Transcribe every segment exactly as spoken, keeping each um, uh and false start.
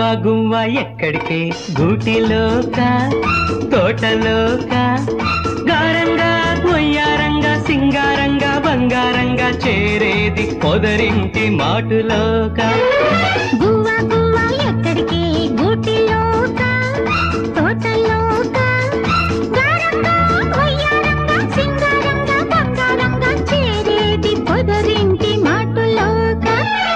గువ్వా గువ్వా ఎక్కడికి గూటిలోక తోటలోక గారంగా కొయ్యారంగా సింగారంగా బంగారంగా చేరేది పొదరింటి మాటులోక గువ్వా గువ్వా ఎక్కడికి గూటిలోక తోటలోక గారంగా కొయ్యారంగా సింగారంగా బంగారంగా చేరేది పొదరింటి మాటులోక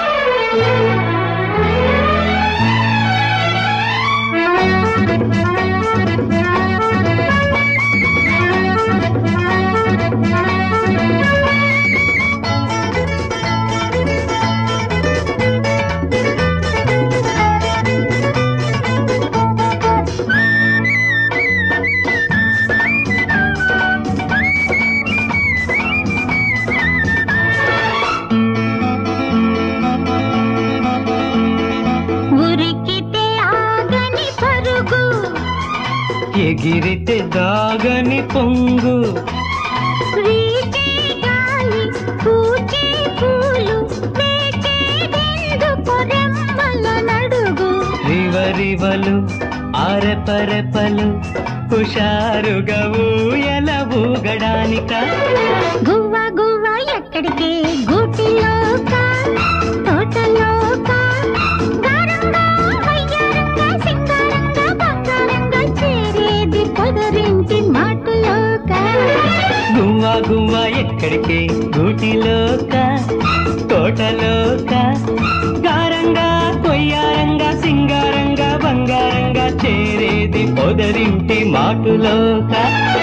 ఎగిరితే దాగని పొంగు వీచే గాలి పూచే పూలు వేచేదెందుకు రెమ్మల నడుగు రివరివలు ఆరెపరెపలు హుషారుగా ఊయల ఊగడానిక గువ్వా గువ్వా ఎక్కడికి గూటిలోక తోటలోక గారంగా వయ్యారంగా సింగారంగా బంగారంగా చేరేది పొదరింటి మాటులోక గువ్వా గువ్వా ఎక్కడికి గూటిలోక తోటలోక గారంగా కొయ్యారంగా సింగారంగా బంగారంగా చేరేది పొదరింటి మాటులోక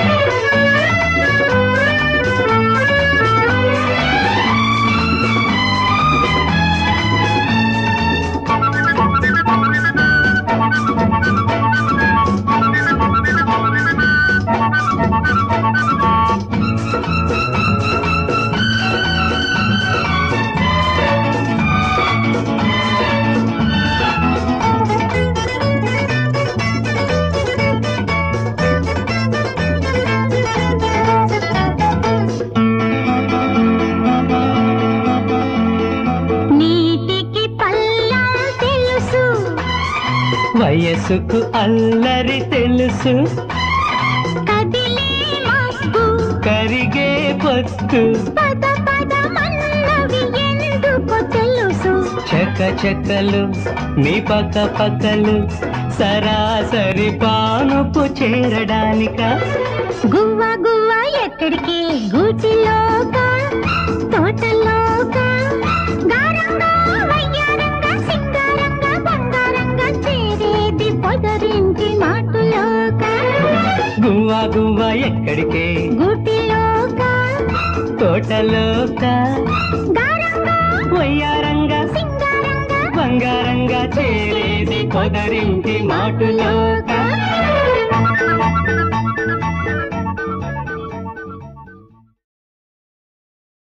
వయసుకు అల్లరి తెలుసు కదిలే మబ్బు కరిగే పొత్తు పద పద మన్నవి ఎందుకో తెలుసు చక చకలు నీ పక్క పక్కలు సరాసరి పానుపు చేరడానిక గువ్వా గువ్వా ఎక్కడికి గూటిలోక తోటలోక గారంగా వయ్యారంగా సింగారంగా బంగారంగా చేరేది పొదరింటి మాటులోక గువ్వా గువ్వా ఎక్కడికి గూటిలోక తోటలోక గారంగా వయ్యారంగా సింగారంగా బంగారంగా చేరేది పొదరింటి మాటులోక